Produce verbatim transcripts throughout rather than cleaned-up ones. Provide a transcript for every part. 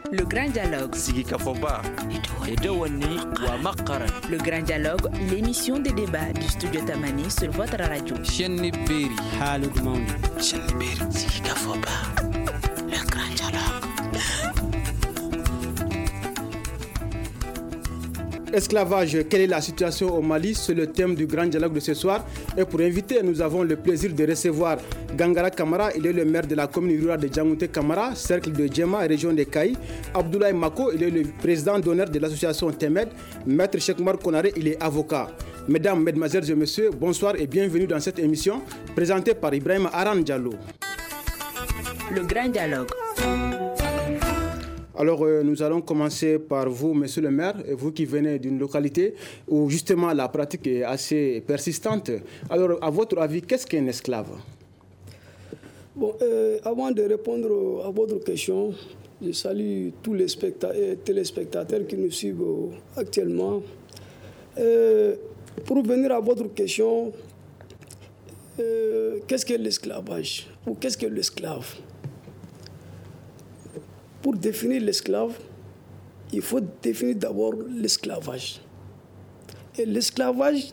Le grand dialogue. Sigi Kafoba. Edouani wa Makaran. Le grand dialogue, l'émission de débat du studio Tamani sur votre radio. Chenni Beri. Halud Mauni. Chenni Beri. Sigi Kafoba. Le grand dialogue. Esclavage, quelle est la situation au Mali? C'est le thème du grand dialogue de ce soir. Et pour inviter, nous avons le plaisir de recevoir Gangara Kamara. Il est le maire de la commune rurale de Djamouté Kamara, cercle de Djema, région de Kaï. Abdoulaye Mako, il est le président d'honneur de l'association Temed. Maître Cheikh-Mar Konaré, il est avocat. Mesdames, Mesdemoiselles et Messieurs, bonsoir et bienvenue dans cette émission présentée par Ibrahim Aran Diallo. Le grand dialogue. Alors, euh, nous allons commencer par vous, monsieur le maire, vous qui venez d'une localité où justement la pratique est assez persistante. Alors, à votre avis, qu'est-ce qu'un esclave? Bon, euh, avant de répondre à votre question, je salue tous les téléspectateurs qui nous suivent actuellement. Euh, pour venir à votre question, euh, qu'est-ce que l'esclavage ou qu'est-ce que l'esclave? Pour définir l'esclave, il faut définir d'abord l'esclavage. Et l'esclavage,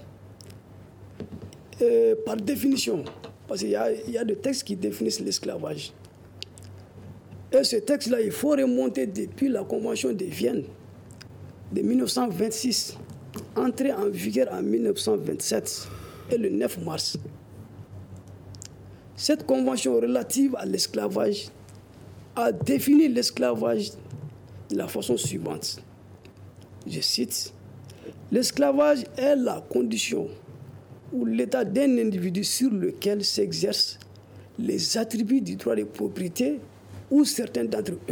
euh, par définition, parce qu'il y a, il y a des textes qui définissent l'esclavage. Et ce texte-là, il faut remonter depuis la Convention de Vienne de mille neuf cent vingt-six, entrée en vigueur en mille neuf cent vingt-sept et le neuf mars. Cette convention relative à l'esclavage a défini l'esclavage de la façon suivante. Je cite, « L'esclavage est la condition ou l'état d'un individu sur lequel s'exercent les attributs du droit de propriété ou certains d'entre eux. »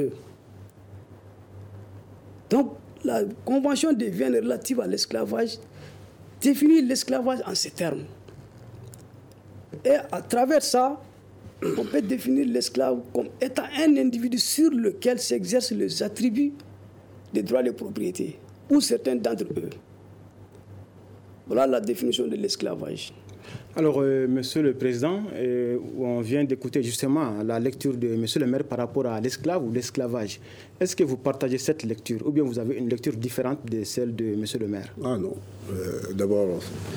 Donc, la Convention de Vienne relative à l'esclavage définit l'esclavage en ces termes. Et à travers ça, on peut définir l'esclave comme étant un individu sur lequel s'exercent les attributs des droits de propriété, ou certains d'entre eux. Voilà la définition de l'esclavage. Alors, euh, monsieur le président, euh, on vient d'écouter justement la lecture de monsieur le maire par rapport à l'esclave ou l'esclavage. Est-ce que vous partagez cette lecture ou bien vous avez une lecture différente de celle de monsieur le maire? Ah non. Euh, d'abord,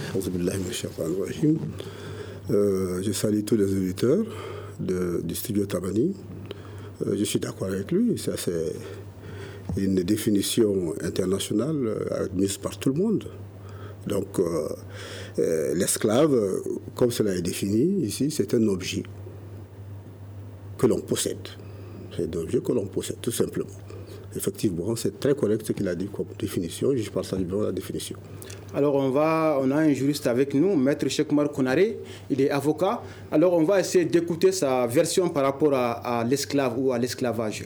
Euh, je salue tous les auditeurs de, du studio Tamani. Euh, je suis d'accord avec lui. Ça, c'est une définition internationale admise par tout le monde. Donc, euh, euh, l'esclave, comme cela est défini ici, c'est un objet que l'on possède. C'est un objet que l'on possède, tout simplement. Effectivement, c'est très correct ce qu'il a dit comme définition. Je partage bien la définition. Alors, on, va, on a un juriste avec nous, Maître Cheikh-Mar Konaré, il est avocat. Alors, on va essayer d'écouter sa version par rapport à, à l'esclave ou à l'esclavage.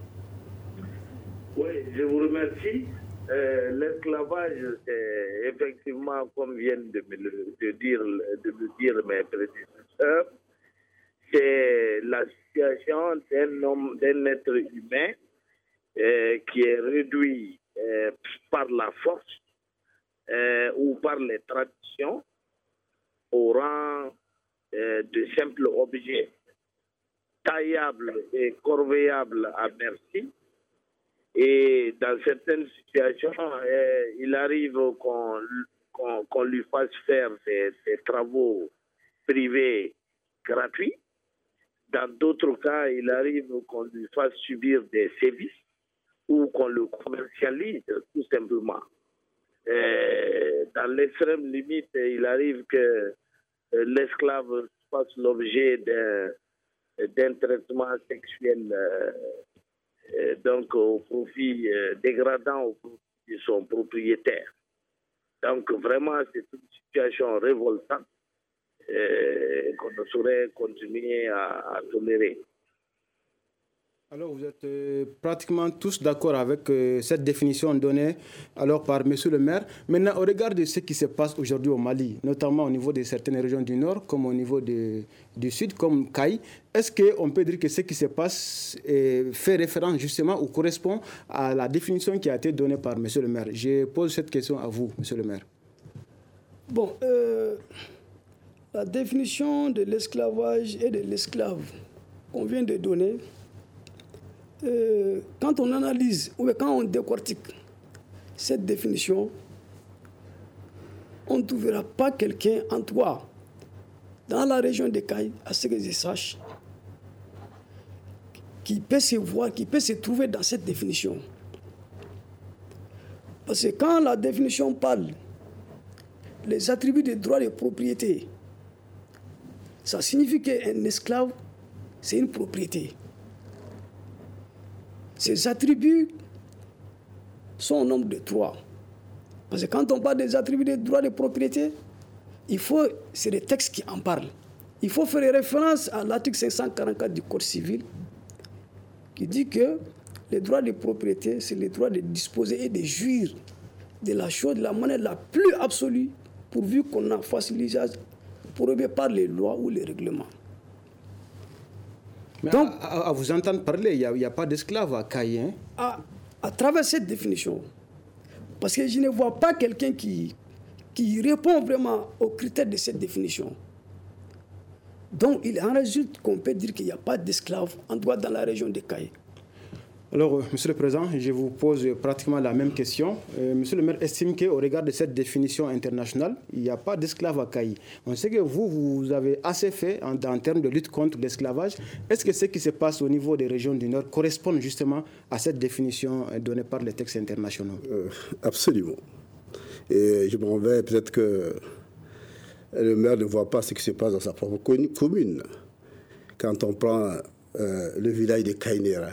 Oui, je vous remercie. Euh, l'esclavage, c'est effectivement, comme viennent de me le, de dire, de me dire mes prédécesseurs, c'est la situation d'un homme, d'un être humain euh, qui est réduit euh, par la force Euh, ou par les traditions au rang euh, de simples objets taillables et corvéables à merci. Et dans certaines situations, euh, il arrive qu'on, qu'on, qu'on lui fasse faire des, des travaux privés gratuits. Dans d'autres cas, il arrive qu'on lui fasse subir des services ou qu'on le commercialise tout simplement. Euh, dans l'extrême limite, il arrive que euh, l'esclave fasse l'objet d'un, d'un traitement sexuel euh, euh, donc au profit euh, dégradant au profit de son propriétaire. Donc vraiment, c'est une situation révoltante euh, qu'on ne saurait continuer à, à tolérer. Alors, vous êtes euh, pratiquement tous d'accord avec euh, cette définition donnée alors par monsieur le maire. Maintenant, au regard de ce qui se passe aujourd'hui au Mali, notamment au niveau de certaines régions du nord, comme au niveau de, du sud, comme Kaï, est-ce qu'on peut dire que ce qui se passe euh, fait référence justement ou correspond à la définition qui a été donnée par monsieur le maire? Je pose cette question à vous, monsieur le maire. Bon, euh, la définition de l'esclavage et de l'esclave qu'on vient de donner euh, quand on analyse, ou quand on décortique cette définition, on ne trouvera pas quelqu'un en toi, dans la région des Cailles, à ce que je sache, qui peut se voir, qui peut se trouver dans cette définition. Parce que quand la définition parle les attributs des droits de propriété, ça signifie qu'un esclave, c'est une propriété. Ces attributs sont au nombre de trois. Parce que quand on parle des attributs des droits de propriété, il faut, c'est les textes qui en parlent. Il faut faire référence à l'article cinq cent quarante-quatre du Code civil qui dit que les droits de propriété, c'est les droits de disposer et de jouir de la chose de la manière la plus absolue, pourvu qu'on en fasse l'usage prohibé par les lois ou les règlements. Mais donc, à, à vous entendre parler, il n'y a, a pas d'esclave à Caïn. À, à travers cette définition, parce que je ne vois pas quelqu'un qui, qui répond vraiment aux critères de cette définition. Donc, il en résulte qu'on peut dire qu'il n'y a pas d'esclaves en droit dans la région de Caïn. Alors, euh, Monsieur le Président, je vous pose pratiquement la même question. Euh, Monsieur le maire estime qu'au regard de cette définition internationale, il n'y a pas d'esclave à Caïn. On sait que vous, vous avez assez fait en, en termes de lutte contre l'esclavage. Est-ce que ce qui se passe au niveau des régions du Nord correspond justement à cette définition donnée par les textes internationaux? euh, Absolument. Et je m'en vais, peut-être que le maire ne voit pas ce qui se passe dans sa propre commune. Quand on prend euh, le village de Kainera,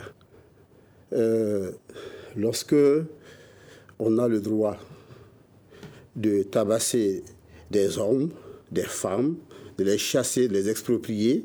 Euh, lorsque on a le droit de tabasser des hommes, des femmes, de les chasser, de les exproprier,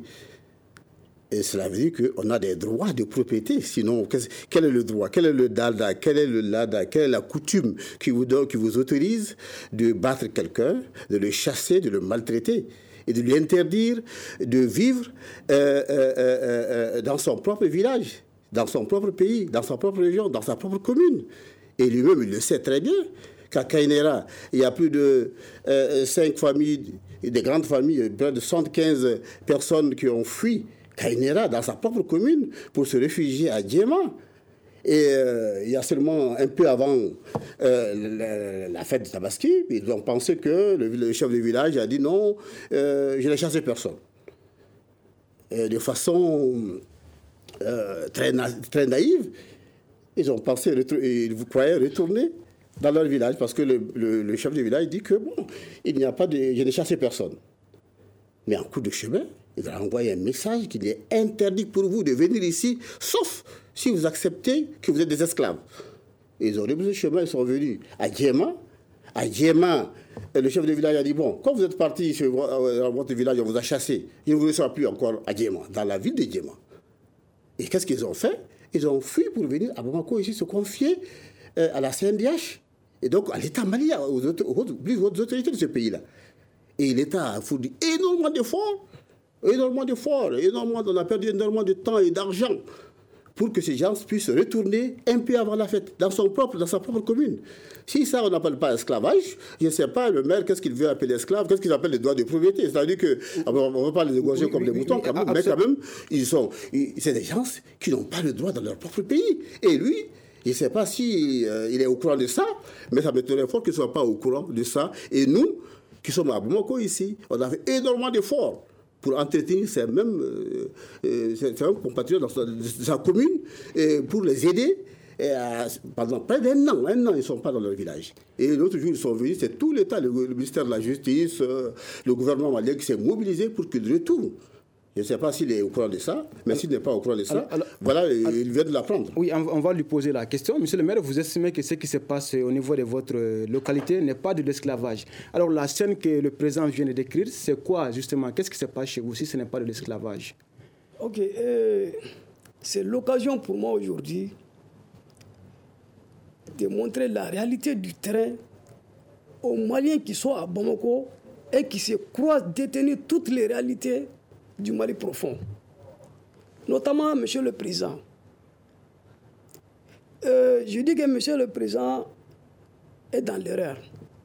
et cela veut dire qu'on a des droits de propriété. Sinon, quel est le droit? Quel est le dada? Quel est le lada? Quelle est la coutume qui vous, donne, qui vous autorise de battre quelqu'un, de le chasser, de le maltraiter et de lui interdire de vivre euh, euh, euh, dans son propre village, dans son propre pays, dans sa propre région, dans sa propre commune. Et lui-même, il le sait très bien qu'à Kainera, il y a plus de euh, cinq familles, des grandes familles, près de soixante-quinze personnes qui ont fui Kainera dans sa propre commune pour se réfugier à Djema. Et euh, il y a seulement un peu avant euh, la, la fête de Tabaski, ils ont pensé que le, le chef du village a dit non, euh, je n'ai chassé personne. Et de façon euh, très, na très naïve, ils ont pensé, ils vous croyaient retourner dans leur village parce que le, le, le chef du village dit que bon, il n'y a pas de, je n'ai chassé personne. Mais en coup de chemin, il a envoyé un message qu'il est interdit pour vous de venir ici, sauf si vous acceptez que vous êtes des esclaves. Et ils ont repris le chemin, ils sont venus à Djema. À Djema, le chef de village a dit, bon, quand vous êtes parti dans votre village, on vous a chassé, il ne vous laissera plus encore à Djema, dans la ville de Djema. Et qu'est-ce qu'ils ont fait? Ils ont fui pour venir à Bamako ici se confier euh, à la C N D H, et donc à l'État malien, aux, autres, aux, aux autorités de ce pays-là. Et l'État a fourni énormément d'efforts, énormément d'efforts, énormément, on a perdu énormément de temps et d'argent pour que ces gens puissent retourner un peu avant la fête, dans, son propre, dans sa propre commune. Si ça, on n'appelle pas esclavage, je ne sais pas, le maire, qu'est-ce qu'il veut appeler esclave, qu'est-ce qu'il appelle les droits de propriété. C'est-à-dire qu'on ne veut pas les négocier oui, comme oui, des moutons, oui, quand même, mais quand même, ils sont, c'est des gens qui n'ont pas le droit dans leur propre pays. Et lui, je ne sais pas s'il si, euh, est au courant de ça, mais ça m'étonnerait fort qu'il ne soit pas au courant de ça. Et nous, qui sommes à Bamako ici, on a fait énormément d'efforts pour entretenir ces mêmes, euh, euh, ces mêmes compatriotes dans sa, dans sa commune, et pour les aider. Et à, pendant près d'un an, un an, ils ne sont pas dans leur village. Et l'autre jour, ils sont venus, c'est tout l'État, le, le ministère de la Justice, euh, le gouvernement malien qui s'est mobilisé pour qu'ils retournent. Je ne sais pas s'il est au courant de ça, mais s'il n'est pas au courant de ça, alors, alors, voilà, alors, il vient de l'apprendre. Oui, on va lui poser la question. Monsieur le maire, vous estimez que ce qui se passe au niveau de votre localité n'est pas de l'esclavage. Alors, la scène que le président vient de décrire, c'est quoi justement? Qu'est-ce qui se passe chez vous si ce n'est pas de l'esclavage? Ok, euh, c'est l'occasion pour moi aujourd'hui de montrer la réalité du terrain aux Maliens qui sont à Bamako et qui se croient détenir toutes les réalités du Mali profond, notamment Monsieur le Président. Euh, je dis que Monsieur le Président est dans l'erreur.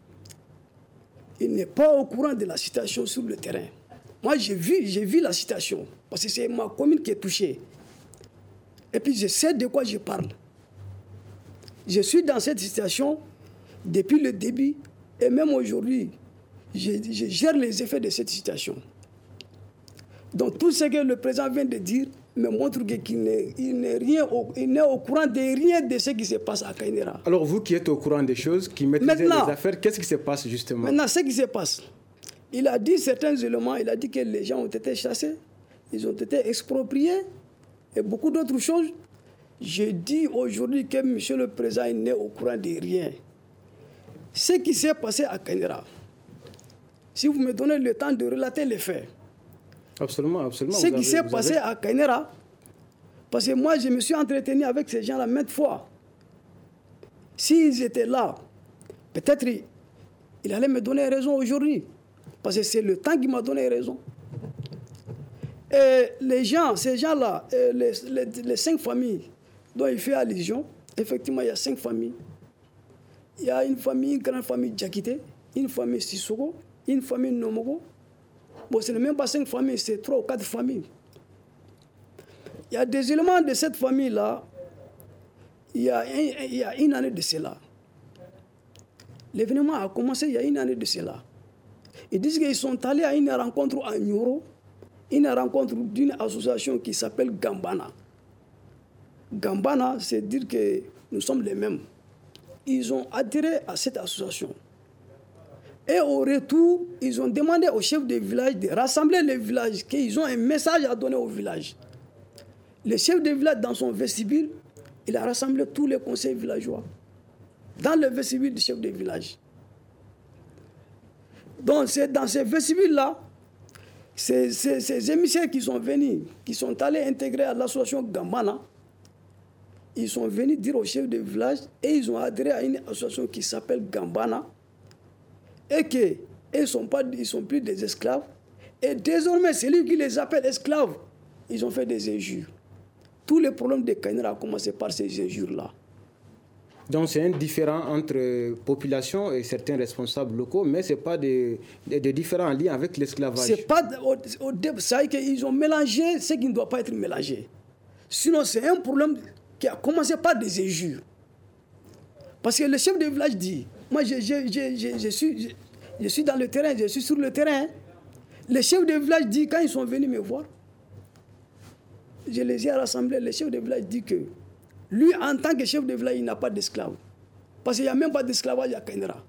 Il n'est pas au courant de la situation sur le terrain. Moi, j'ai vu, j'ai vu la situation, parce que c'est ma commune qui est touchée. Et puis je sais de quoi je parle. Je suis dans cette situation depuis le début et même aujourd'hui, je, je gère les effets de cette situation. Donc tout ce que le président vient de dire me montre qu'il n'est, il n'est, rien au, il n'est au courant de rien de ce qui se passe à Kainera. Alors vous qui êtes au courant des choses, qui maîtrisez Maintenant, les affaires, qu'est-ce qui se passe justement? Maintenant, ce qui se passe, il a dit certains éléments, il a dit que les gens ont été chassés, ils ont été expropriés et beaucoup d'autres choses. Je dis aujourd'hui que M. le Président n'est au courant de rien. Ce qui s'est passé à Kainera, si vous me donnez le temps de relater les faits, absolument, absolument. Ce qui avez, s'est passé avez... à Kainera, parce que moi je me suis entretenu avec ces gens-là maintes fois. S'ils étaient là, peut-être il allait me donner raison aujourd'hui, parce que c'est le temps qui m'a donné raison. Et les gens, ces gens-là, les, les, les cinq familles dont il fait allusion, effectivement, il y a cinq familles. Il y a une famille, une grande famille Djakité, une famille Sissoko, une famille Nomogo. Bon, ce n'est même pas cinq familles, c'est trois ou quatre familles. Il y a des éléments de cette famille-là, il y a, un, il y a une année de cela. L'événement a commencé il y a une année de cela. Ils disent qu'ils sont allés à une rencontre à Nyoro, une rencontre d'une association qui s'appelle Gambana. Gambana, c'est dire que nous sommes les mêmes. Ils ont adhéré à cette association. Et au retour, ils ont demandé au chef de village de rassembler les villages, qu'ils ont un message à donner au village. Le chef de village, dans son vestibule, il a rassemblé tous les conseils villageois. Dans le vestibule du chef de village. Donc, c'est dans ce vestibule-là, ces, ces, ces émissaires qui sont venus, qui sont allés intégrer à l'association Gambana, ils sont venus dire au chef de village et ils ont adhéré à une association qui s'appelle Gambana et qu'ils ne sont, pas, ils sont plus des esclaves. Et désormais, c'est lui qui les appelle esclaves. Ils ont fait des injures. Tous les problèmes de Kainera ont commencé par ces injures-là. Donc c'est un différent entre population et certains responsables locaux, mais ce n'est pas des, des, des différents liens avec l'esclavage. C'est pas au, au début, ça veut dire qu'ils ont mélangé ce qui ne doit pas être mélangé. Sinon, c'est un problème qui a commencé par des injures. Parce que le chef de village dit, moi je, je, je, je, je, suis, je, je suis dans le terrain, je suis sur le terrain. Le chef de village dit, quand ils sont venus me voir, je les ai rassemblés, le chef de village dit que lui, en tant que chef de village, il n'a pas d'esclaves. Parce qu'il n'y a même pas d'esclavage à Kainera.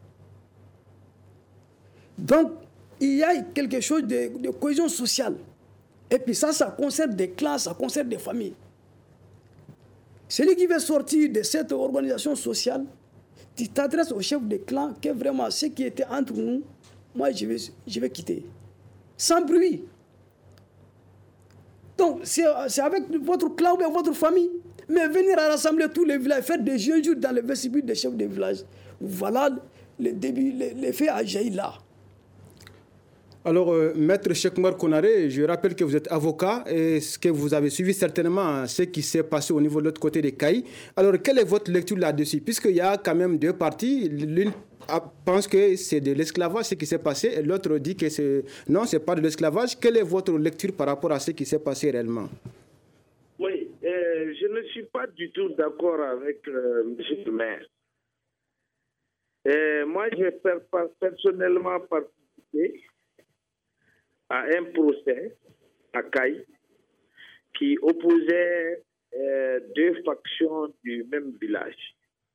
Donc, il y a quelque chose de, de cohésion sociale. Et puis ça, ça concerne des clans, ça concerne des familles. Celui qui veut sortir de cette organisation sociale, tu t'adresses au chef de clan que vraiment ce qui était entre nous, moi je vais, je vais quitter. Sans bruit. Donc c'est avec votre clan ou votre famille. Mais venir à rassembler tous les villages, faire des jeux dans le vestibule des chefs de village, voilà le début, l'effet a jailli là. Alors, euh, Maître Chekmar Konaré, je rappelle que vous êtes avocat et que vous avez suivi certainement ce qui s'est passé au niveau de l'autre côté des Cailles. Alors, quelle est votre lecture là-dessus? Puisqu'il y a quand même deux parties. L'une pense que c'est de l'esclavage ce qui s'est passé et l'autre dit que c'est... non, ce n'est pas de l'esclavage. Quelle est votre lecture par rapport à ce qui s'est passé réellement? Oui, euh, je ne suis pas du tout d'accord avec euh, M. le maire. Euh, moi, j'ai personnellement participé à un procès à Caille qui opposait euh, deux factions du même village.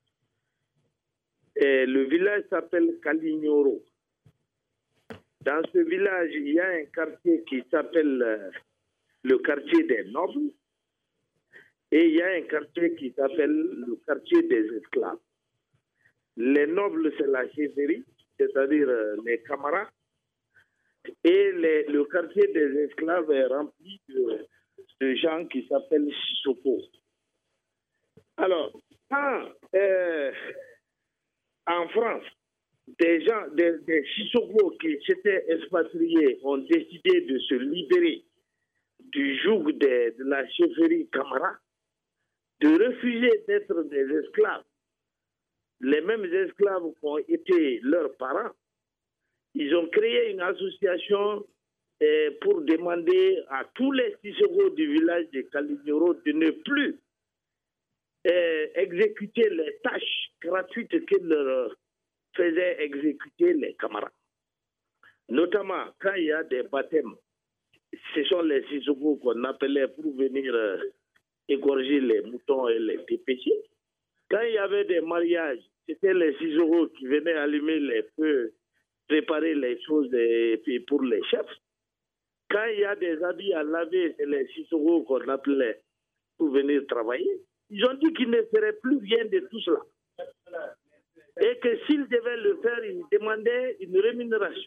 Et le village s'appelle Kalignoro. Dans ce village, il y a un quartier qui s'appelle euh, le quartier des nobles et il y a un quartier qui s'appelle le quartier des esclaves. Les nobles, c'est la chefferie, c'est-à-dire euh, les camarades. Et les, le quartier des esclaves est rempli de, de gens qui s'appellent Sissoko. Alors, quand euh, en France, des gens, des, des Sissoko qui s'étaient expatriés ont décidé de se libérer du joug de, de la chefferie Camara, de refuser d'être des esclaves, les mêmes esclaves qui ont été leurs parents, ils ont créé une association eh, pour demander à tous les Sissoko du village de Kalignoro de ne plus euh, exécuter les tâches gratuites que leur faisaient exécuter les camarades. Notamment, quand il y a des baptêmes, ce sont les Sissoko qu'on appelait pour venir euh, égorger les moutons et les dépêcher. Quand il y avait des mariages, c'était les Sissoko qui venaient allumer les feux, préparer les choses et puis pour les chefs. Quand il y a des habits à laver, c'est les Sissoko qu'on appelait pour venir travailler. Ils ont dit qu'ils ne feraient plus rien de tout cela. Et que s'ils devaient le faire, ils demandaient une rémunération.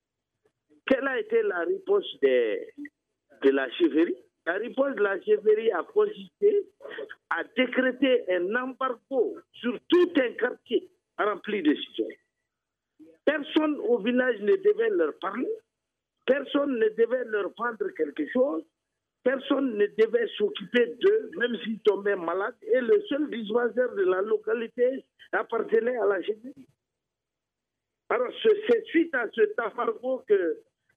Quelle a été la réponse de, de la chefferie? La réponse de la chefferie a consisté à décréter un embargo sur tout un quartier rempli de citoyens. Personne au village ne devait leur parler, personne ne devait leur vendre quelque chose, personne ne devait s'occuper d'eux, même s'ils tombaient malades, et le seul dispensaire de la localité appartenait à la chefferie. Alors, c'est suite à cet embargo que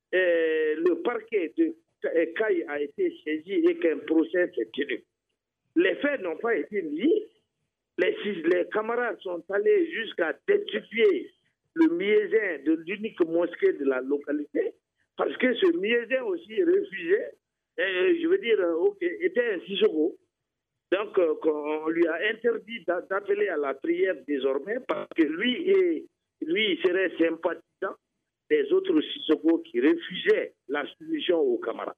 euh, le parquet de Caille a été saisi et qu'un procès s'est tenu. Les faits n'ont pas été liés. Les, les camarades sont allés jusqu'à destituer le miézin de l'unique mosquée de la localité, parce que ce miézin aussi refusait, et, je veux dire, okay, était un Sissoko. Donc, euh, on lui a interdit d'appeler à la prière désormais, parce que lui, est, lui il serait sympathisant des autres Sissoko qui refusaient la soumission aux camarades.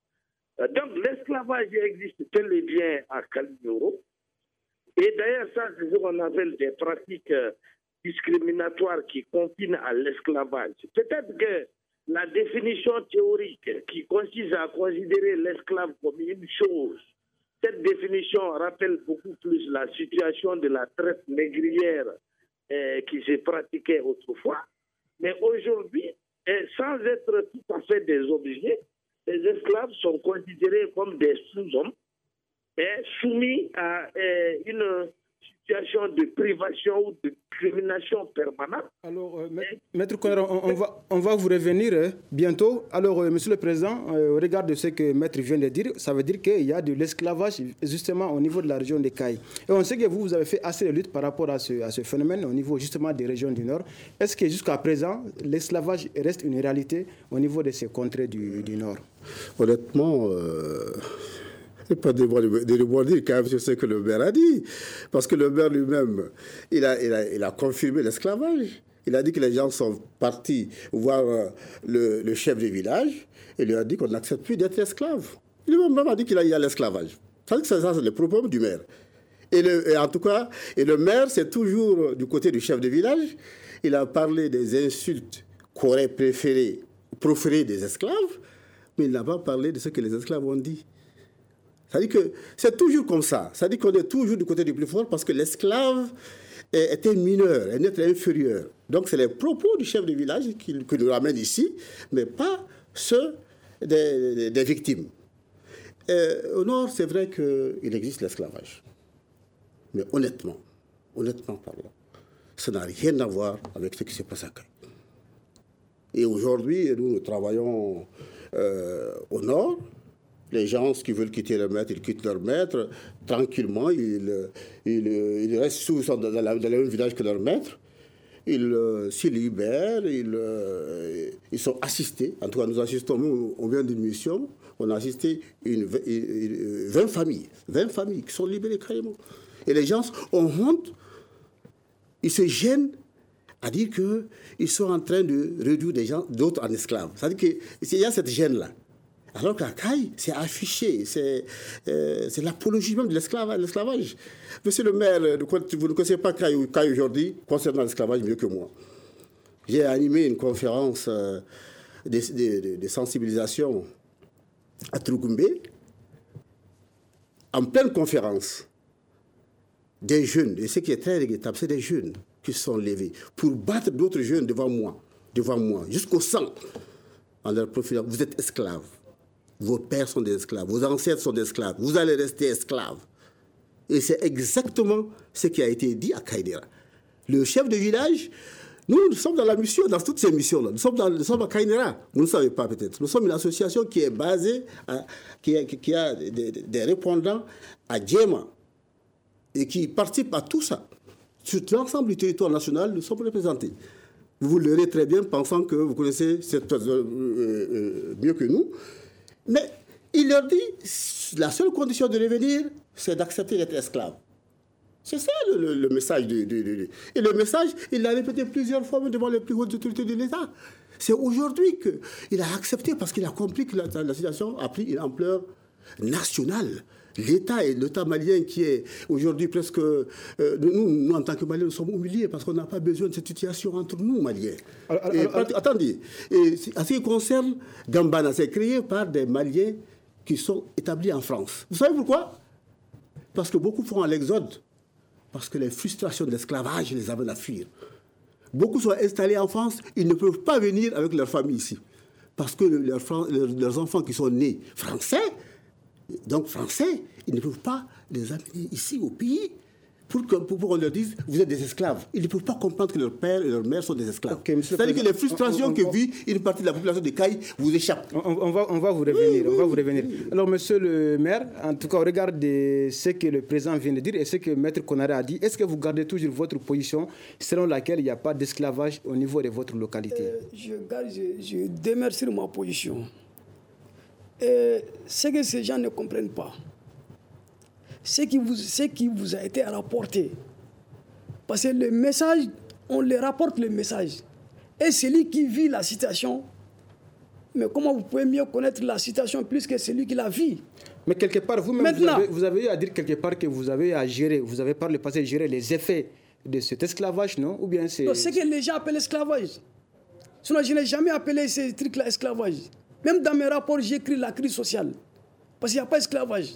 Donc, l'esclavage existe tel et bien à Kalinioro. Et d'ailleurs, ça, c'est ce qu'on appelle des pratiques discriminatoires qui confinent à l'esclavage. Peut-être que la définition théorique qui consiste à considérer l'esclave comme une chose, cette définition rappelle beaucoup plus la situation de la traite négrière euh, qui se pratiquait autrefois. Mais aujourd'hui, euh, sans être tout à fait des objets, les esclaves sont considérés comme des sous-hommes et soumis à euh, une situation de privation ou de discrimination permanente. Alors, euh, Maître Konara, on, on, va, on va vous revenir euh, bientôt. Alors, euh, Monsieur le Président, euh, au regard de ce que Maître vient de dire, ça veut dire qu'il y a de l'esclavage justement au niveau de la région des Cailles. Et on sait que vous, vous avez fait assez de lutte par rapport à ce, à ce phénomène au niveau justement des régions du Nord. Est-ce que jusqu'à présent, l'esclavage reste une réalité au niveau de ces contrées du, du Nord? Honnêtement, euh... Il n'y a pas de rebondir quand même sur ce que le maire a dit. Parce que le maire lui-même, il a, il a, il a confirmé l'esclavage. Il a dit que les gens sont partis voir le, le chef du village et lui a dit qu'on n'accepte plus d'être esclave. Il lui-même a dit qu'il y a l'esclavage. Ça, ça, c'est le problème du maire. Et, le, et en tout cas, et le maire, c'est toujours du côté du chef de village. Il a parlé des insultes qu'auraient préféré proférer des esclaves, mais il n'a pas parlé de ce que les esclaves ont dit. C'est-à-dire que c'est toujours comme ça. C'est-à-dire qu'on est toujours du côté du plus fort parce que l'esclave était mineur, un être inférieur. Donc c'est les propos du chef de village qui, qui nous ramènent ici, mais pas ceux des, des, des victimes. Et au nord, c'est vrai qu'il existe l'esclavage. Mais honnêtement, honnêtement parlant, ça n'a rien à voir avec ce qui se passe à Caille. Et aujourd'hui, nous, nous travaillons euh, au nord. Les gens qui veulent quitter leur maître, ils quittent leur maître. Tranquillement, ils, ils, ils restent sous, dans, la, dans le même village que leur maître. Ils euh, s'y libèrent, ils, euh, ils sont assistés. En tout cas, nous assistons, nous, on vient d'une mission, on a assisté une, une, une, vingt familles, vingt familles qui sont libérées carrément. Et les gens ont honte, ils se gênent à dire qu'ils sont en train de réduire des gens, d'autres en esclaves. C'est-à-dire qu'il y a cette gêne-là. Alors qu'à Caille, c'est affiché, c'est, euh, c'est l'apologie même de l'esclavage, l'esclavage. Monsieur le maire, vous ne connaissez pas Caille, Caille aujourd'hui concernant l'esclavage mieux que moi. J'ai animé une conférence euh, de, de, de sensibilisation à Trougoumbe. En pleine conférence, des jeunes, et ce qui est très regrettable, c'est des jeunes qui se sont levés pour battre d'autres jeunes devant moi, devant moi, jusqu'au sang, en leur profilant. Vous êtes esclaves. Vos pères sont des esclaves, vos ancêtres sont des esclaves, vous allez rester esclaves. Et c'est exactement ce qui a été dit à Kaïdera. Le chef de village, nous, nous sommes dans la mission, dans toutes ces missions-là. Nous sommes, dans, nous sommes à Kaïdera, vous ne savez pas peut-être. Nous sommes une association qui est basée, à, qui, a, qui a des, des répondants à Djema. Et et qui participent à tout ça. Sur l'ensemble du territoire national, nous sommes représentés. Vous le verrez très bien, pensant que vous connaissez cette personne euh, euh, mieux que nous. Mais il leur dit, la seule condition de revenir, c'est d'accepter d'être esclave. C'est ça le, le, le message. De, de, de, de. Et le message, il l'a répété plusieurs fois devant les plus hautes autorités de l'État. C'est aujourd'hui qu'il a accepté, parce qu'il a compris que la, la situation a pris une ampleur nationale. L'État et l'État malien qui est aujourd'hui presque... Euh, nous, nous, en tant que Maliens, nous sommes humiliés parce qu'on n'a pas besoin de cette situation entre nous, Maliens. Alors, alors, et, alors, attendez, et, en ce qui concerne Gambana, c'est créé par des Maliens qui sont établis en France. Vous savez pourquoi? Parce que beaucoup font l'exode, parce que les frustrations de l'esclavage les amènent à fuir. Beaucoup sont installés en France, ils ne peuvent pas venir avec leur famille ici. Parce que leurs, leurs, leurs enfants qui sont nés français, donc français, ils ne peuvent pas les amener ici au pays pour qu'on pour, pour leur dise, vous êtes des esclaves. Ils ne peuvent pas comprendre que leur père et leur mère sont des esclaves. Okay, c'est-à-dire que les frustrations on, on, on, que vit une partie de la population de Caille vous échappent. On, on, va, on va vous revenir. Oui, on va oui, vous revenir. Oui. Alors, monsieur le maire, en tout cas, au regard de ce que le président vient de dire et ce que maître Konaré a dit, est-ce que vous gardez toujours votre position selon laquelle il n'y a pas d'esclavage au niveau de votre localité? euh, Je garde, je, je demeure sur ma position. Et ce que ces gens ne comprennent pas, ce qui vous, ce qui vous a été rapporté, parce que le message, on le rapporte le message, et celui qui vit la situation, mais comment vous pouvez mieux connaître la situation plus que celui qui la vit? Mais quelque part, vous-même, vous avez, vous avez eu à dire quelque part que vous avez à gérer, vous avez par le passé géré les effets de cet esclavage, non? Ou bien c'est... Non, c'est que les gens appellent esclavage. Sinon, je n'ai jamais appelé ces trucs-là esclavage. Même dans mes rapports, j'écris la crise sociale. Parce qu'il n'y a pas d'esclavage.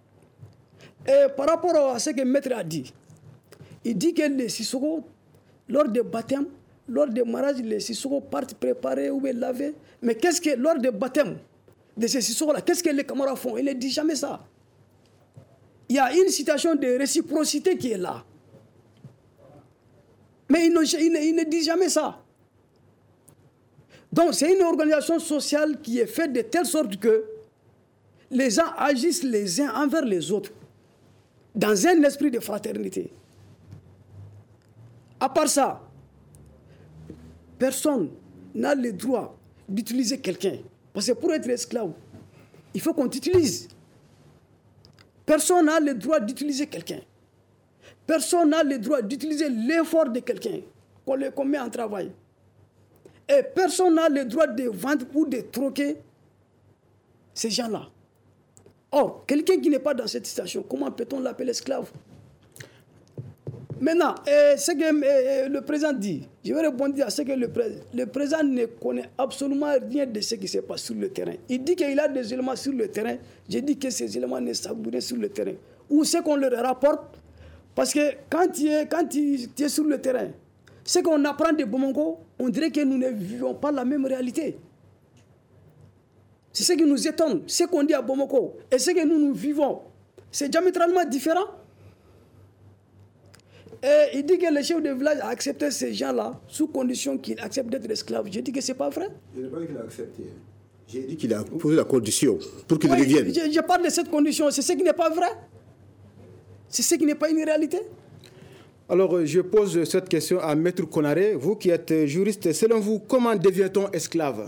Et par rapport à ce que le maître a dit, il dit que les Sissoko, lors des baptêmes, lors des mariages, les Sissoko partent préparer ou laver. Mais qu'est-ce que, lors des baptêmes de ces Sissoko-là, qu'est-ce que les camarades font? Il ne dit jamais ça. Il y a une situation de réciprocité qui est là. Mais il ne, il ne, il ne dit jamais ça. Donc, c'est une organisation sociale qui est faite de telle sorte que les gens agissent les uns envers les autres dans un esprit de fraternité. À part ça, personne n'a le droit d'utiliser quelqu'un. Parce que pour être esclave, il faut qu'on t'utilise. Personne n'a le droit d'utiliser quelqu'un. Personne n'a le droit d'utiliser l'effort de quelqu'un qu'on qu'on met en travail. Et personne n'a le droit de vendre ou de troquer ces gens-là. Or, quelqu'un qui n'est pas dans cette situation, comment peut-on l'appeler esclave? Maintenant, euh, ce que euh, le président dit, je vais rebondir à ce que le président... Le président ne connaît absolument rien de ce qui se passe sur le terrain. Il dit qu'il a des éléments sur le terrain. Je dis que ces éléments ne savent rien sur le terrain. Ou ce qu'on leur rapporte, parce que quand tu es, quand tu, tu es sur le terrain, ce qu'on apprend de Bomongo, on dirait que nous ne vivons pas la même réalité. C'est ce qui nous étonne. Ce qu'on dit à Bomongo et ce que nous, nous vivons, c'est diamétralement différent. Et il dit que le chef de village a accepté ces gens-là sous condition qu'ils acceptent d'être esclaves. Je dis que ce n'est pas vrai. Je n'ai pas dit qu'il a accepté. J'ai dit qu'il a posé la condition pour qu'il oui, revienne. Je, je parle de cette condition. C'est ce qui n'est pas vrai. C'est ce qui n'est pas une réalité. Alors, je pose cette question à Maître Konaré. Vous qui êtes juriste, selon vous, comment devient-on esclave?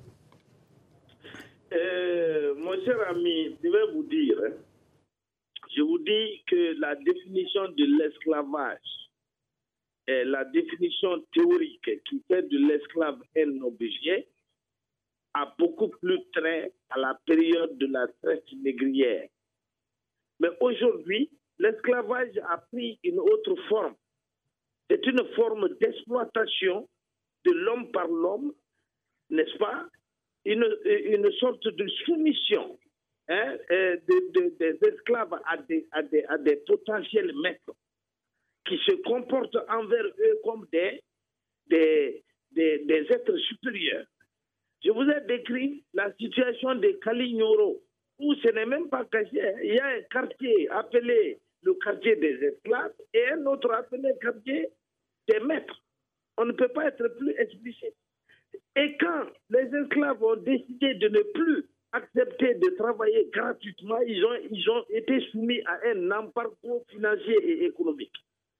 euh, Mon cher ami, je vais vous dire, hein, je vous dis que la définition de l'esclavage est la définition théorique qui fait de l'esclave un objet a beaucoup plus trait à la période de la traite négrière. Mais aujourd'hui, l'esclavage a pris une autre forme. C'est une forme d'exploitation de l'homme par l'homme, n'est-ce pas? Une, une sorte de soumission hein, de, de, des esclaves à des, à, des, à des potentiels maîtres qui se comportent envers eux comme des, des, des, des êtres supérieurs. Je vous ai décrit la situation de Kalignoro, où ce n'est même pas caché. Il y a un quartier appelé le quartier des esclaves et un autre appelé quartier des maîtres. On ne peut pas être plus explicite. Et quand les esclaves ont décidé de ne plus accepté de travailler gratuitement, ils ont, ils ont été soumis à un embargo financier et économique.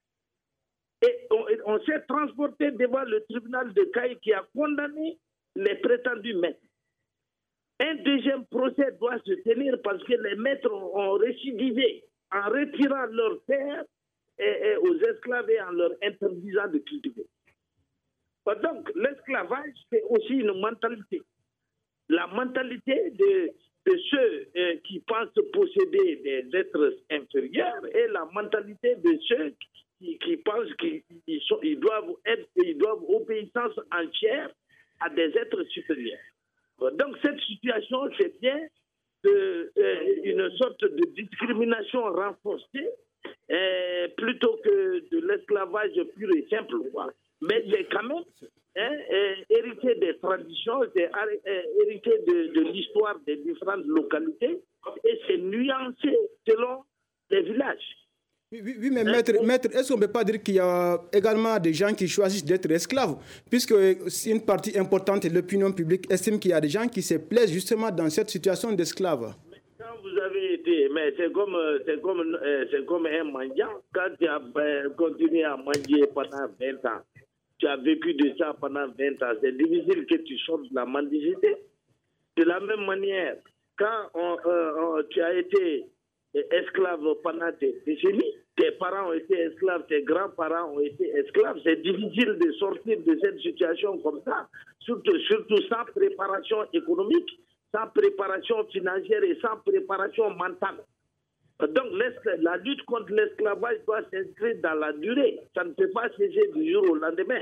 Et on, on s'est transporté devant le tribunal de Caille qui a condamné les prétendus maîtres. Un deuxième procès doit se tenir parce que les maîtres ont récidivé en retirant leurs terres et, et aux esclaves et en leur interdisant de cultiver. Donc, l'esclavage, c'est aussi une mentalité. La mentalité de, de ceux euh, qui pensent posséder des êtres inférieurs et la mentalité de ceux qui, qui pensent qu'ils sont, ils doivent être, ils doivent obéissance entière à des êtres supérieurs. Donc, cette situation, c'est bien de, euh, une sorte de discrimination renforcée euh, plutôt que de l'esclavage pur et simple, quoi. Mais c'est quand même hein, euh, hérité des traditions, c'est euh, hérité de, de l'histoire des différentes localités et c'est nuancé selon les villages. Oui, oui, oui mais hein, maître, on... maître, est-ce qu'on ne peut pas dire qu'il y a également des gens qui choisissent d'être esclaves? Puisque une partie importante de l'opinion publique estime qu'il y a des gens qui se plaisent justement dans cette situation d'esclave. Quand vous avez été, mais c'est comme, c'est comme, c'est comme un mendiant, quand tu as continué à manger pendant vingt ans, tu as vécu de ça pendant vingt ans, c'est difficile que tu sortes de la mendicité. De la même manière, quand on, euh, on, tu as été esclave pendant des décennies, tes parents ont été esclaves, tes grands-parents ont été esclaves, c'est difficile de sortir de cette situation comme ça, surtout, surtout sans préparation économique, sans préparation financière et sans préparation mentale. Donc, la lutte contre l'esclavage doit s'inscrire dans la durée. Ça ne peut pas cesser du jour au lendemain.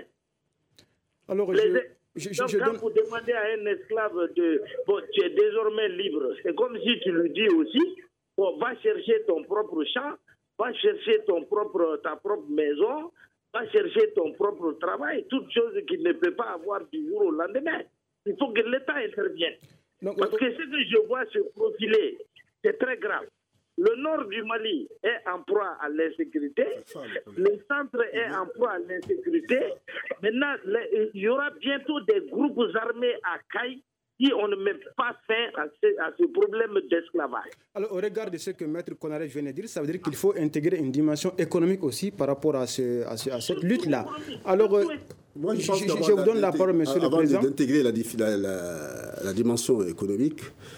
Alors, Les, je, je, donc, je quand donne... vous demandez à un esclave de bon, tu es désormais libre, c'est comme si tu lui dis aussi bon, va chercher ton propre champ, va chercher ton propre, ta propre maison, va chercher ton propre travail, toutes choses qu'il ne peut pas avoir du jour au lendemain. Il faut que l'État intervienne. Donc, Parce que ce que je vois se profiler, c'est très grave. Le nord du Mali est en proie à l'insécurité, le centre est en proie à l'insécurité. Maintenant, il y aura bientôt des groupes armés à Caille si on ne met pas fin à ce, à ce problème d'esclavage. Alors, au regard de ce que Maître Konaré vient de dire, ça veut dire qu'il faut intégrer une dimension économique aussi par rapport à, ce, à, ce, à cette lutte-là. Alors, euh, Moi, je, je, pense je, je vous donne la parole, Monsieur le Président. Avant d'intégrer la, la, la, la dimension économique,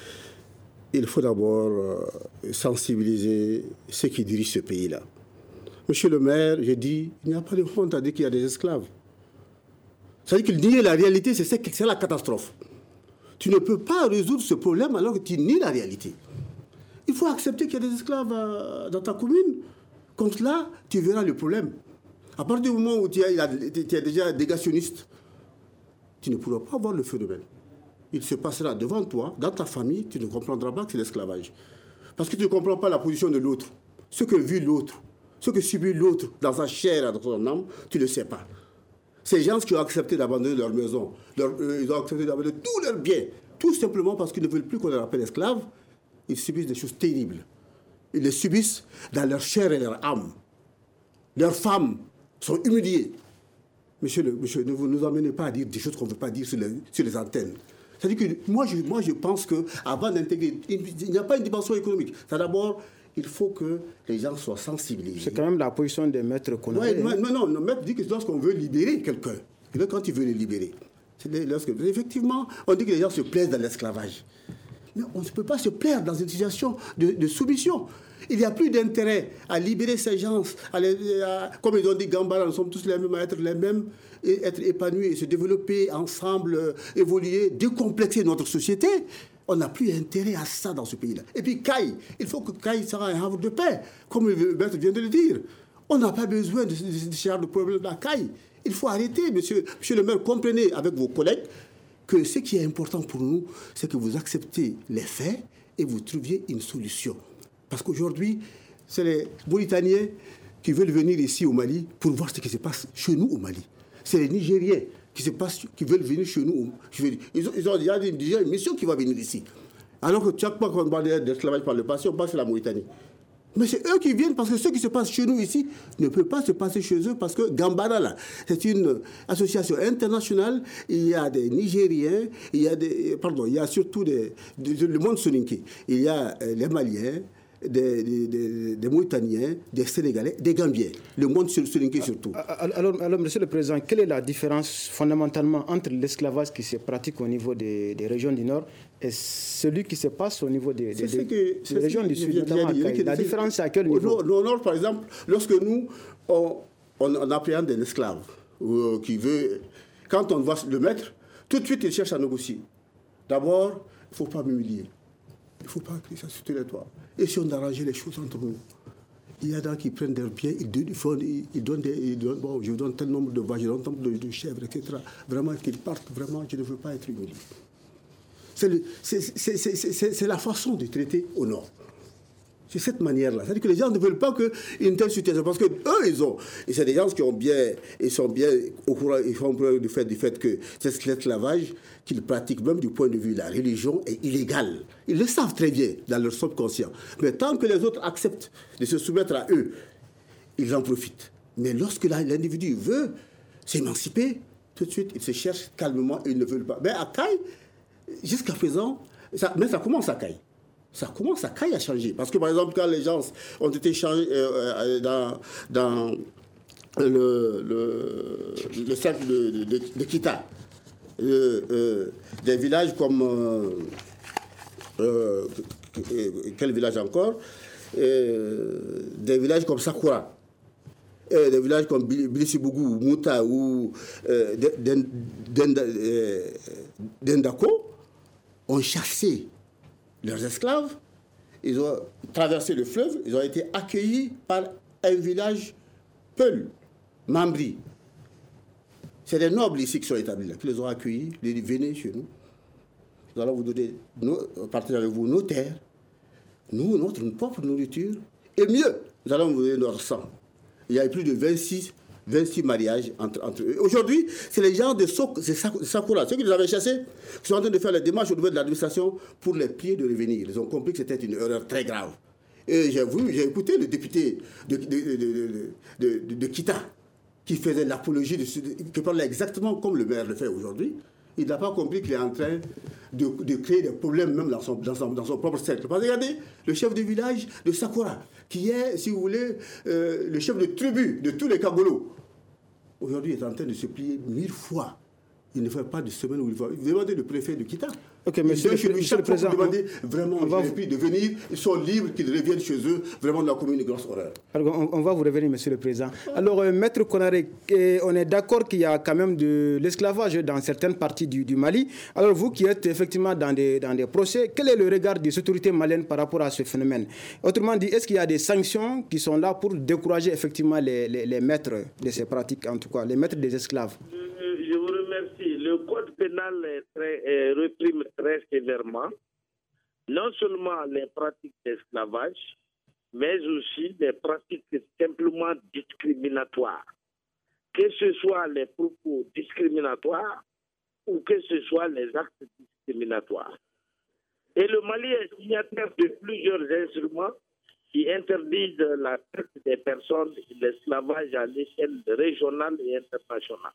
il faut d'abord euh, sensibiliser ceux qui dirigent ce pays-là. Monsieur le maire, j'ai dit, il n'y a pas de honte à dire qu'il y a des esclaves. C'est-à-dire qu'il nie la réalité, c'est, c'est la catastrophe. Tu ne peux pas résoudre ce problème alors que tu nies la réalité. Il faut accepter qu'il y a des esclaves euh, dans ta commune. Comme cela, tu verras le problème. À partir du moment où tu es, tu es déjà négationniste, tu ne pourras pas voir le phénomène. Il se passera devant toi, dans ta famille, tu ne comprendras pas que c'est l'esclavage. Parce que tu ne comprends pas la position de l'autre. Ce que vit l'autre, ce que subit l'autre dans sa chair et dans son âme, tu ne le sais pas. Ces gens qui ont accepté d'abandonner leur maison, leur, euh, ils ont accepté d'abandonner tous leurs biens, tout simplement parce qu'ils ne veulent plus qu'on les appelle esclaves, ils subissent des choses terribles. Ils les subissent dans leur chair et leur âme. Leurs femmes sont humiliées. Monsieur, le, monsieur ne vous nous emmenez pas à dire des choses qu'on ne veut pas dire sur les, sur les antennes. C'est-à-dire que moi je, moi, je pense qu'avant d'intégrer, il n'y a pas une dimension économique. C'est d'abord, il faut que les gens soient sensibilisés. C'est quand même la position des maîtres qu'on a. Ouais, hein. Non, non, le maître dit que lorsqu'on veut libérer quelqu'un, quand il veut le libérer, c'est lorsque, effectivement, on dit que les gens se plaisent dans l'esclavage. Mais on ne peut pas se plaire dans une situation de, de soumission. Il n'y a plus d'intérêt à libérer ces gens, à les, à, comme ils ont dit, Gambara, nous sommes tous les mêmes, à être les mêmes, et être épanouis, et se développer ensemble, euh, évoluer, décomplexer notre société. On n'a plus intérêt à ça dans ce pays-là. Et puis Caille, il faut que Caille soit un havre de paix, comme le maître vient de le dire. On n'a pas besoin de, de, de ce genre de problème à Caille. Il faut arrêter, monsieur, monsieur le maire, comprenez avec vos collègues que ce qui est important pour nous, c'est que vous acceptez les faits et vous trouviez une solution. Parce qu'aujourd'hui, c'est les Mauritaniens qui veulent venir ici au Mali pour voir ce qui se passe chez nous au Mali. C'est les Nigériens qui, se passent, qui veulent venir chez nous. Ils ont, ils ont déjà, une mission qui va venir ici. Alors que chaque fois qu'on parle d'esclavage par le passé, on passe à la Mauritanie. Mais c'est eux qui viennent parce que ce qui se passe chez nous ici ne peut pas se passer chez eux parce que Gambara, là, c'est une association internationale. Il y a des Nigériens, il y a des, pardon, il y a surtout des, des, le monde soninké. Il y a euh, les Maliens, des, des, des, des Mauritaniens, des Sénégalais, des Gambiens. Le monde soninké surtout. Alors, alors, Monsieur le Président, quelle est la différence fondamentalement entre l'esclavage qui se pratique au niveau des, des régions du Nord et celui qui se passe au niveau des, des, des, que, des régions du Sud, notamment la différence, c'est à quel niveau? Au Nord, par exemple, lorsque nous, on, on, on appréhende un esclave euh, qui veut... Quand on voit le maître, tout de suite, il cherche à négocier. D'abord, il ne faut pas m'humilier. Il ne faut pas que ça sur le toit. Et si on arrangeait les choses entre nous, il y a des qui prennent des biens, ils, ils, ils donnent des... Ils donnent, bon, je donne tel nombre de vaches, je donne tel nombre de, de chèvres, et cetera. Vraiment, qu'ils partent, vraiment, je ne veux pas être humilié. C'est, le, c'est, c'est, c'est, c'est, c'est la façon de traiter au Nord. C'est cette manière-là. C'est-à-dire que les gens ne veulent pas qu'une telle situation... Parce qu'eux, ils ont... Et c'est des gens qui ont bien... Ils sont bien au courant... Ils font preuve du fait, du fait que cet esclavage qu'ils pratiquent, même du point de vue de la religion, est illégal. Ils le savent très bien dans leur subconscient. Mais tant que les autres acceptent de se soumettre à eux, ils en profitent. Mais lorsque l'individu veut s'émanciper, tout de suite, il se cherche calmement et ils ne veulent pas. Mais à Caille, jusqu'à présent, ça, mais ça commence à Caille. Ça commence à Caille à changer. Parce que, par exemple, quand les gens ont été changés euh, dans, dans le, le, le cercle de, de, de, de Kita, euh, euh, des villages comme... Euh, euh, quel village encore euh, Des villages comme Sakura. Et des villages comme Bilisibougou, Mouta ou euh, Dendako ont chassé leurs esclaves, ils ont traversé le fleuve, ils ont été accueillis par un village Peul, Mambri. C'est des nobles ici qui sont établis là, qui les ont accueillis, ils disent venez chez nous, nous allons vous donner, nos, partager avec vous nos terres, nous, notre propre nourriture, et mieux, nous allons vous donner notre sang. Il y a plus de vingt-six, vingt-six mariages entre, entre eux. Aujourd'hui, c'est les gens de Sakura, ceux qui les avaient chassés, qui sont en train de faire les démarches au niveau de l'administration pour les prier de revenir. Ils ont compris que c'était une erreur très grave. Et j'ai voulu, j'ai écouté le député de, de, de, de, de, de, de Kita, qui faisait l'apologie, de, qui parlait exactement comme le maire le fait aujourd'hui. Il n'a pas compris qu'il est en train de, de créer des problèmes même dans son, dans son, dans son propre cercle. Parce que regardez, le chef de village de Sakura, qui est, si vous voulez, euh, le chef de tribu de tous les Kagolos, aujourd'hui il est en train de se plier mille fois. Il ne fait pas de semaine où il va. Il demandait le préfet de Kita. Ok, monsieur le, lui, monsieur le président. Demander vraiment on va vous... de venir, ils sont libres, qu'ils reviennent chez eux. Vraiment, on a commis une grosse horreur. Alors, on, on va vous revenir, monsieur le président. Alors, euh, maître Konaré, on est d'accord qu'il y a quand même de l'esclavage dans certaines parties du, du Mali. Alors, vous qui êtes effectivement dans des, dans des procès, quel est le regard des autorités maliennes par rapport à ce phénomène? Autrement dit, est-ce qu'il y a des sanctions qui sont là pour décourager effectivement les, les, les maîtres de ces pratiques, en tout cas, les maîtres des esclaves? Je vous remercie. Le code pénal est très, est, réprime très sévèrement non seulement les pratiques d'esclavage, mais aussi des pratiques simplement discriminatoires. Que ce soit les propos discriminatoires ou que ce soit les actes discriminatoires. Et le Mali est signataire de plusieurs instruments qui interdisent la traite des personnes et l'esclavage à l'échelle régionale et internationale.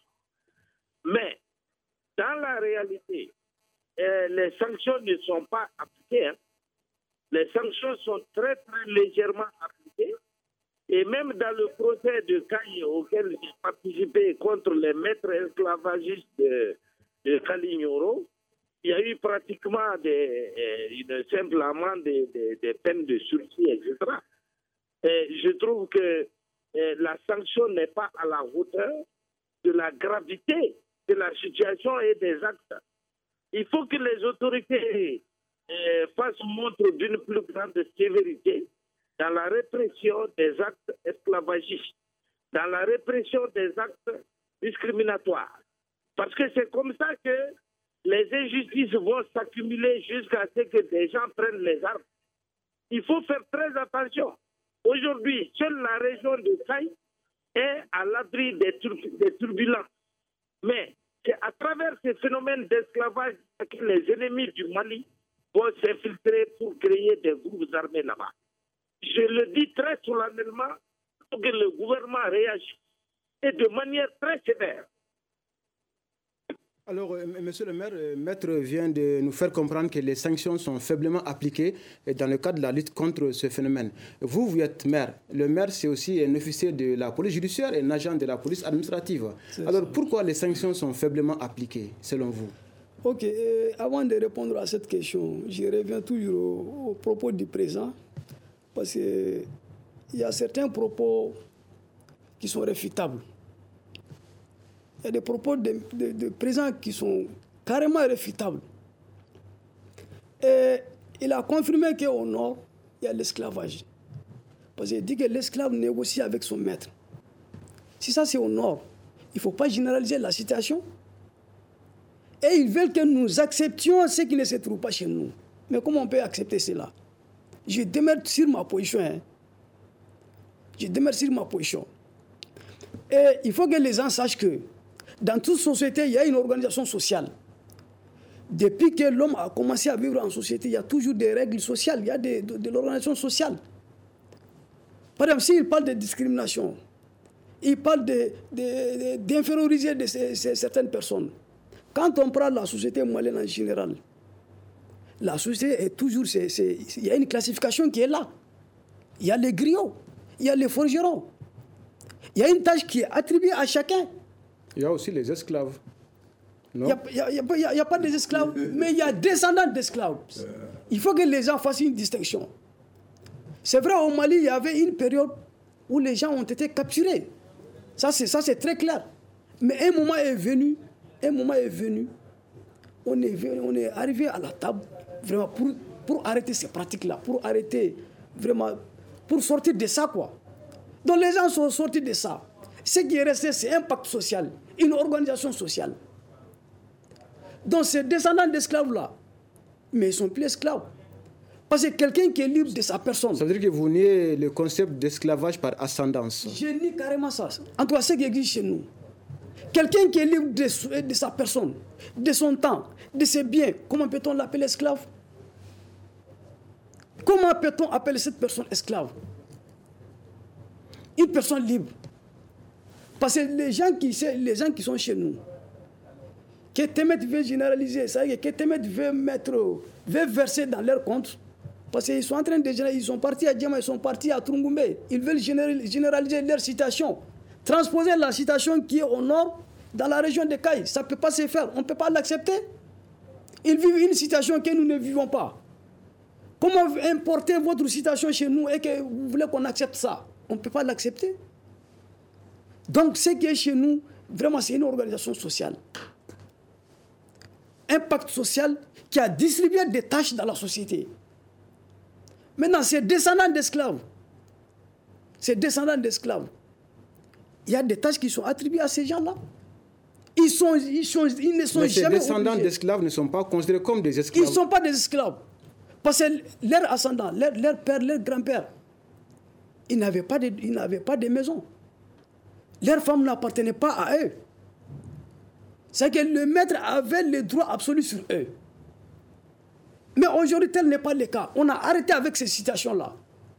Mais, dans la réalité, euh, les sanctions ne sont pas appliquées. Hein. Les sanctions sont très, très légèrement appliquées. Et même dans le procès de Caille auquel j'ai participé contre les maîtres esclavagistes de, de Kalignoro, il y a eu pratiquement des, euh, une simple amende des, des, des peines de sursis, et cetera. Et je trouve que euh, la sanction n'est pas à la hauteur de la gravité de la situation et des actes. Il faut que les autorités euh, fassent montre d'une plus grande sévérité dans la répression des actes esclavagistes, dans la répression des actes discriminatoires. Parce que c'est comme ça que les injustices vont s'accumuler jusqu'à ce que des gens prennent les armes. Il faut faire très attention. Aujourd'hui, seule la région de Caille est à l'abri des, tur des turbulences. Mais c'est à travers ces phénomènes d'esclavage que les ennemis du Mali vont s'infiltrer pour créer des groupes armés là-bas. je le dis très solennellement, que le gouvernement réagisse et de manière très sévère. Alors, euh, monsieur le maire, euh, maître vient de nous faire comprendre que les sanctions sont faiblement appliquées dans le cadre de la lutte contre ce phénomène. Vous, vous êtes maire. Le maire, c'est aussi un officier de la police judiciaire et un agent de la police administrative. C'est Alors, ça. Pourquoi les sanctions sont faiblement appliquées, selon vous? Ok, euh, avant de répondre à cette question, je reviens toujours au, au propos du présent, parce qu'il y a certains propos qui sont réfutables. Il y a des propos de, de, de présent qui sont carrément réfutables. Et il a confirmé qu'au nord, il y a l'esclavage. Parce qu'il dit que l'esclave négocie avec son maître. Si ça c'est au nord, il ne faut pas généraliser la situation. Et ils veulent que nous acceptions ce qui ne se trouve pas chez nous. Mais comment on peut accepter cela? Je demeure sur ma position. Hein. Je demeure sur ma position. Et il faut que les gens sachent que dans toute société, il y a une organisation sociale. Depuis que l'homme a commencé à vivre en société, il y a toujours des règles sociales, il y a des, de, de l'organisation sociale. Par exemple, s'il parle de discrimination, il parle de, de, de, d'inférioriser de ces, ces, certaines personnes. Quand on prend la société malienne en général, la société est toujours... C'est, c'est, il y a une classification qui est là. Il y a les griots, il y a les forgerons. Il y a une tâche qui est attribuée à chacun. Il y a aussi les esclaves. Il n'y a, a, a, a pas des esclaves, mais il y a descendants d'esclaves. Il faut que les gens fassent une distinction. C'est vrai, au Mali, il y avait une période où les gens ont été capturés. Ça, c'est, ça, c'est très clair. Mais un moment est venu, un moment est venu, on est, on est arrivé à la table vraiment pour, pour arrêter ces pratiques-là, pour arrêter vraiment, pour sortir de ça, quoi. Donc les gens sont sortis de ça. Ce qui est resté, c'est un pacte social, une organisation sociale. Donc ces descendants d'esclaves-là, mais ils ne sont plus esclaves. Parce que quelqu'un qui est libre de sa personne... Ça veut dire que vous niez le concept d'esclavage par ascendance. Je nie carrément ça. En tout cas, ce qui existe chez nous. Quelqu'un qui est libre de, de sa personne, de son temps, de ses biens, comment peut-on l'appeler esclave? Comment peut-on appeler cette personne esclave? Une personne libre. Parce que les gens qui, les gens qui sont chez nous, que Temet veut généraliser, ça veut dire que Temet veut mettre, veut verser dans leur compte, parce qu'ils sont en train de généraliser, ils sont partis à Djama, ils sont partis à Trungumbe, ils veulent généraliser leur situation, transposer la situation qui est au nord, dans la région de Caille. Ça ne peut pas se faire, on ne peut pas l'accepter. Ils vivent une situation que nous ne vivons pas. Comment importer votre situation chez nous et que vous voulez qu'on accepte ça? On ne peut pas l'accepter. Donc, ce qui est chez nous, vraiment, c'est une organisation sociale. Un pacte social qui a distribué des tâches dans la société. Maintenant, ces descendants d'esclaves, ces descendants d'esclaves, il y a des tâches qui sont attribuées à ces gens-là. Ils, sont, ils, sont, ils ne sont Mais jamais ces descendants obligés. d'esclaves ne sont pas considérés comme des esclaves. Ils ne sont pas des esclaves. Parce que leurs ascendants, leur, leur père, leur grand-père, ils n'avaient pas de, ils n'avaient pas de maison. Leurs femmes n'appartenaient pas à eux. C'est que le maître avait le droit absolu sur eux. Mais aujourd'hui, tel n'est pas le cas. On a arrêté avec ces situations-là.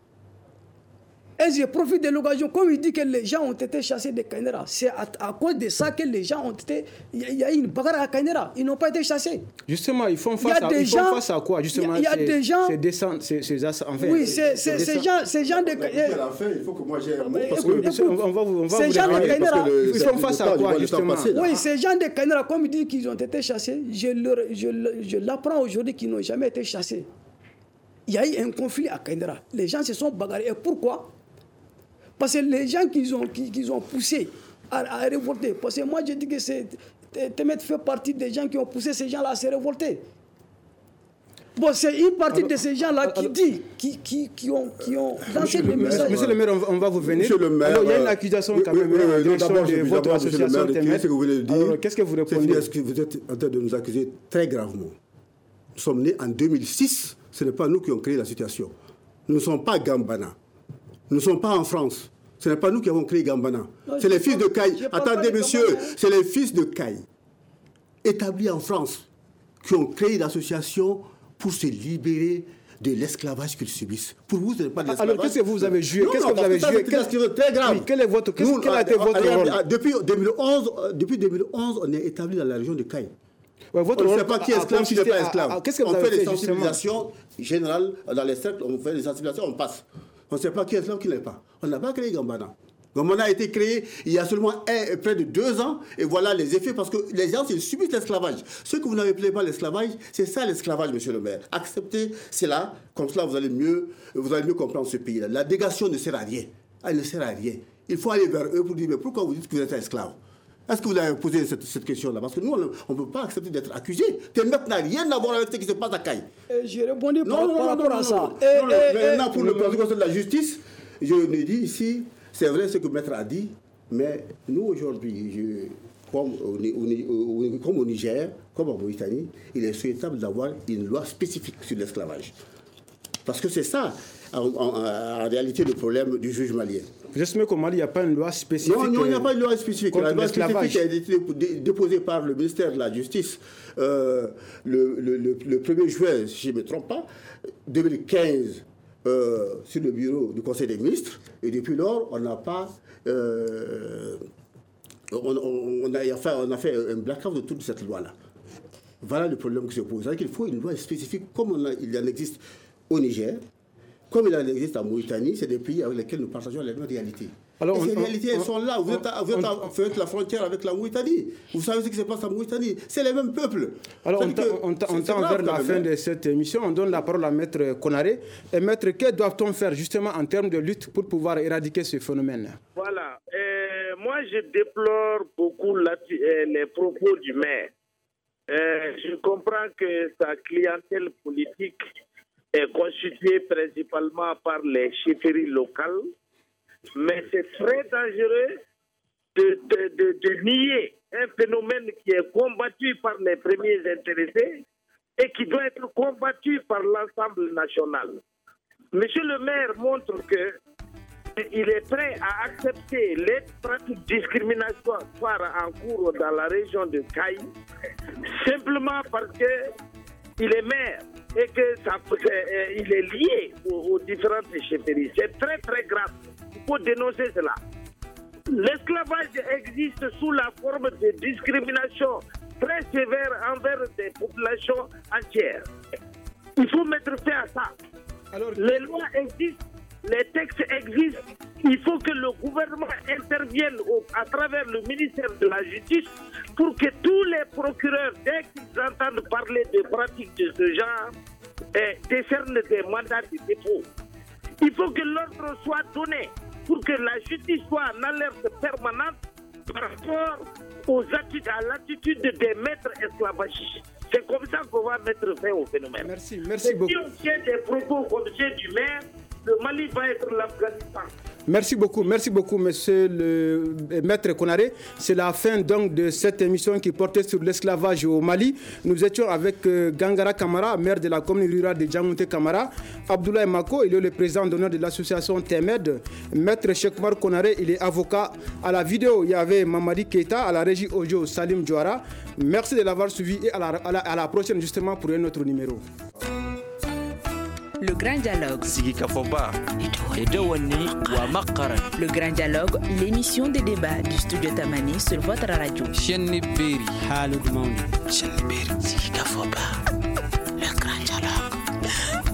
Et je profite de l'occasion, comme il dit que les gens ont été chassés de Kainera, c'est à, à cause de ça que les gens ont été... Il y a eu une bagarre à Kainera, ils n'ont pas été chassés. Justement, ils font face, à, ils gens, font face à quoi justement? Il y a, il y a des gens... C'est descend, c'est, c'est, enfin, oui, c'est, c'est, c'est ces gens, ces gens de... À la fin, il faut que moi j'ai un mot. Parce que, écoute, on, on va vous, on va ces vous gens de Kainera, ils font face à quoi justement? Oui, ces gens de Kainera, comme ils disent qu'ils ont été chassés, je, leur, je, je l'apprends aujourd'hui qu'ils n'ont jamais été chassés. Il y a eu un conflit à Kainera. Les gens se sont bagarrés. Et pourquoi? Parce que les gens qu'ils ont, qu'ils ont poussés à, à révolter, parce que moi je dis que c'est, Temet fait partie des gens qui ont poussé ces gens-là à se révolter. Bon, c'est une partie alors, de ces gens-là qui alors, dit, qui, qui, qui ont, qui ont lancé des messages. Monsieur le maire, on, on va vous venir. Monsieur le maire, alors, il y a une accusation euh, quand même euh, en direction d'abord, de votre association Temet. Qu'est-ce que vous voulez dire? Alors, qu'est-ce que vous répondez? Est-ce que vous êtes en train de nous accuser très gravement? Nous sommes nés en deux mille six, ce n'est pas nous qui avons créé la situation. Nous ne sommes pas Gambana. Nous ne sommes pas en France. Ce n'est pas nous qui avons créé Gambana. Non, c'est les fils pas, de Caille. Attendez, monsieur, c'est les fils de Caille, établis en France, qui ont créé l'association pour se libérer de l'esclavage qu'ils subissent. Pour vous, ce n'est pas de l'esclavage. Alors, qu'est-ce que vous avez joué? Non, Qu'est-ce non, que vous avez ça, joué? C'est très grave. Oui, quel est votre, Nous, quel a été votre regardez, rôle? Depuis deux mille onze, depuis deux mille onze, on est établi dans la région de Caille. Ouais, votre on ne rôle sait pas qui est esclave, qui n'est pas esclave. Qu'est-ce que vous on avez fait fait des sensibilisations générales dans les cercles, on fait des sensibilisations, on passe. On ne sait pas qui est esclave, qui n'est pas. On n'a pas créé Gambana. Gambana a été créé il y a seulement un, près de deux ans, et voilà les effets, parce que les gens, ils subissent l'esclavage. Ce que vous n'appelez pas l'esclavage, c'est ça l'esclavage, monsieur le maire. Acceptez cela, comme cela vous allez mieux, vous allez mieux comprendre ce pays-là. La négation ne sert à rien. Elle ne sert à rien. Il faut aller vers eux pour dire, mais pourquoi vous dites que vous êtes un esclave? Est-ce que vous avez posé cette, cette question-là? Parce que nous, on ne peut pas accepter d'être accusé. Témètre n'a rien à voir avec ce qui se passe à Caille. J'ai répondu non, par, non, par non, rapport non, à ça. non, Et, non, non, et, maintenant, et, pour le président de la justice, je lui dis ici, c'est vrai ce que le maître a dit, mais nous, aujourd'hui, je, comme, au, au, comme au Niger, comme en Mauritanie, il est souhaitable d'avoir une loi spécifique sur l'esclavage. Parce que c'est ça, en, en, en réalité, le problème du juge malien. J'estime qu'au Mali, il n'y a pas une loi spécifique. Non, non, il n'y a pas de loi spécifique. La loi spécifique a été déposée par le ministère de la Justice euh, le, le, le, le premier juin, si je ne me trompe pas, deux mille quinze, euh, sur le bureau du Conseil des ministres. Et depuis lors, on n'a pas... Euh, on, on, on, a, enfin, on a fait un blackout de toute cette loi-là. Voilà le problème qui se pose. C'est-à-dire qu'il faut une loi spécifique, comme on a, il en existe au Niger, comme il en existe en Mauritanie, c'est des pays avec lesquels nous partageons les mêmes réalités. Alors, et ces on, réalités, on, elles sont là. Vous êtes, à, vous êtes à, faites la frontière avec la Mauritanie. Vous savez ce qui se passe en Mauritanie. C'est les mêmes peuples. Alors, on, on, on tend vers la fin de cette émission. On donne la parole à Maître Konaré. Et Maître, que doit-on faire justement en termes de lutte pour pouvoir éradiquer ce phénomène? Voilà. Euh, moi, je déplore beaucoup la, euh, les propos du maire. Euh, je comprends que sa clientèle politique est constituée principalement par les chefferies locales, mais c'est très dangereux de, de, de, de nier un phénomène qui est combattu par les premiers intéressés et qui doit être combattu par l'ensemble national. Monsieur le maire montre qu'il est prêt à accepter les pratiques discriminatoires en cours dans la région de Caille, simplement parce qu'il est maire et qu'il est lié aux, aux différentes chefferies. C'est très très grave. Il faut dénoncer cela. L'esclavage existe sous la forme de discrimination très sévère envers des populations entières. Il faut mettre fin à ça. Alors, les lois existent, les textes existent. Il faut que le gouvernement intervienne au, à travers le ministère de la Justice pour que tous les procureurs, dès qu'ils entendent parler de pratiques de ce genre, eh, décernent des mandats de dépôt. Il faut que l'ordre soit donné pour que la justice soit en alerte permanente par rapport aux attitudes, à l'attitude des maîtres esclavagistes. C'est comme ça qu'on va mettre fin au phénomène. Merci, merci beaucoup. Si on tient des propos comme ceux du maire, le Mali va être l'Afghanistan. Merci beaucoup, merci beaucoup, monsieur le maître Konaré. C'est la fin donc de cette émission qui portait sur l'esclavage au Mali. Nous étions avec euh, Gangara Kamara, maire de la commune rurale de Djamounté Kamara. Abdoulaye Mako, il est le président d'honneur de l'association Temed. Maître Cheikhoumar Konaré, il est avocat. À la vidéo, il y avait Mamadi Keita, à la régie audio Salim Djouara. Merci de l'avoir suivi et à la, à la, à la prochaine justement pour un autre numéro. Le Grand Dialogue. Sigi Kafoba. Edouani Wamakaran. Le Grand Dialogue, l'émission de débat du studio Tamani sur votre radio. Chenni Beri. Halud Mauni. Chenni Beri. Sigi Kafoba. Le Grand Dialogue.